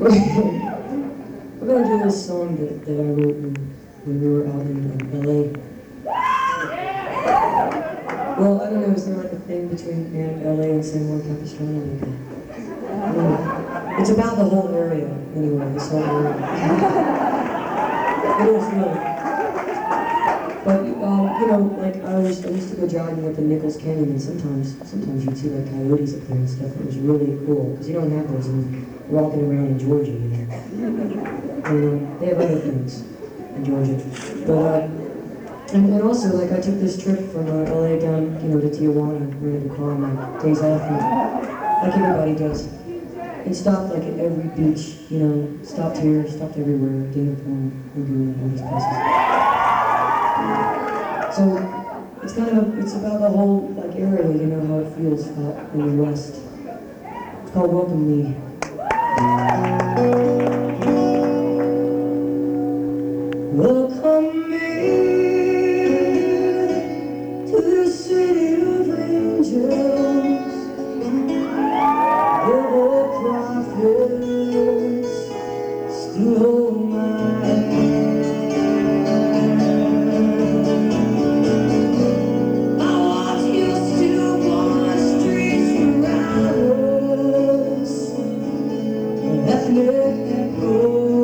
We're gonna do this song that I wrote when we were out in LA. Well, I don't know, is there like a thing between LA and San Juan Capistrano? It's about the whole area, anyway, this whole area. It is really. But, you know, like I used to go jogging up in Nichols Canyon, and sometimes you'd see like coyotes up there and stuff. It was really cool, because you don't have those in walking around in Georgia, you know. And they have other things in Georgia. But, and also, like, I took this trip from LA down, you know, to Tijuana, rented a car on my days off, and, like everybody does. And stopped, like, at every beach, you know, stopped here, stopped everywhere, Dana Point, Lagoon, all these places. So, it's kind of, it's about the whole, like, area, you know, how it feels out in the West. It's called Welcome Me. Welcome me to the city of angels, devil prophets still hold my hand. I watch your stillborn streets around us, ethnic echoes.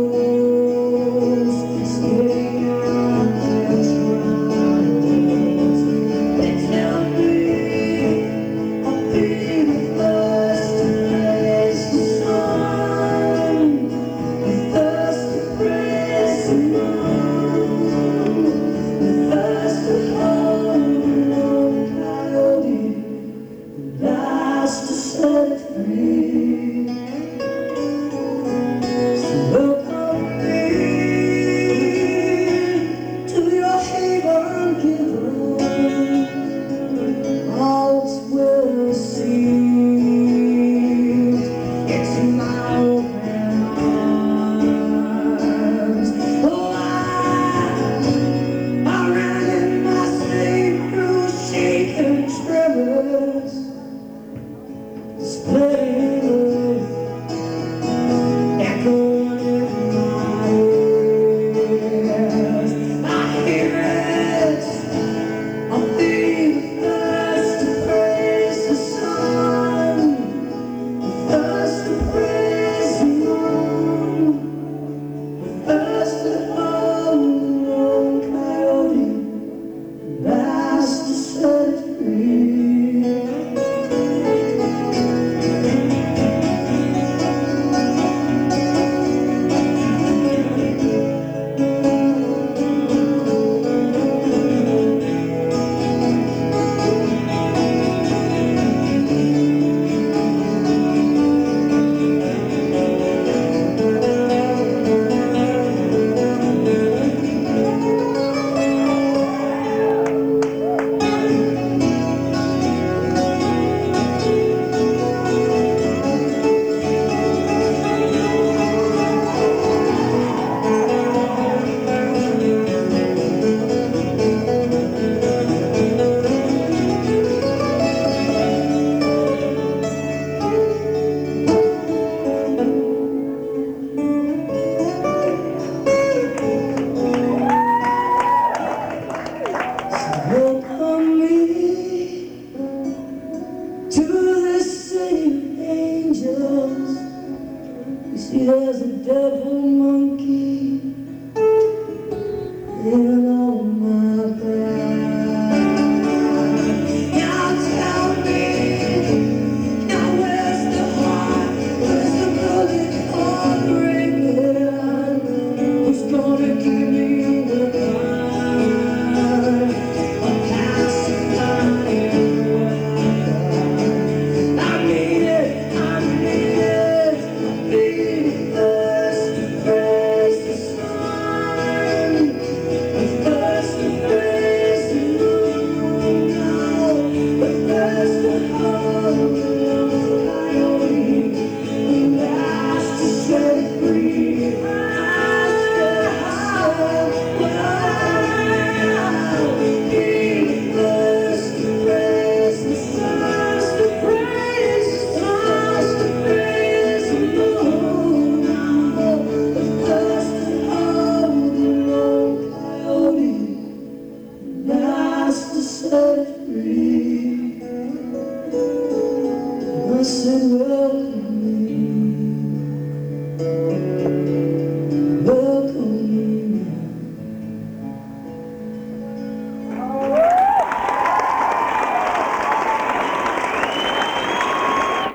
There's a devil monkey living on my back. Now tell me, now where's the heart? Where's the bullet for breaking? Who's gonna give me the gun? A pacifying word. I need it, I need it, I need it. set free. I said,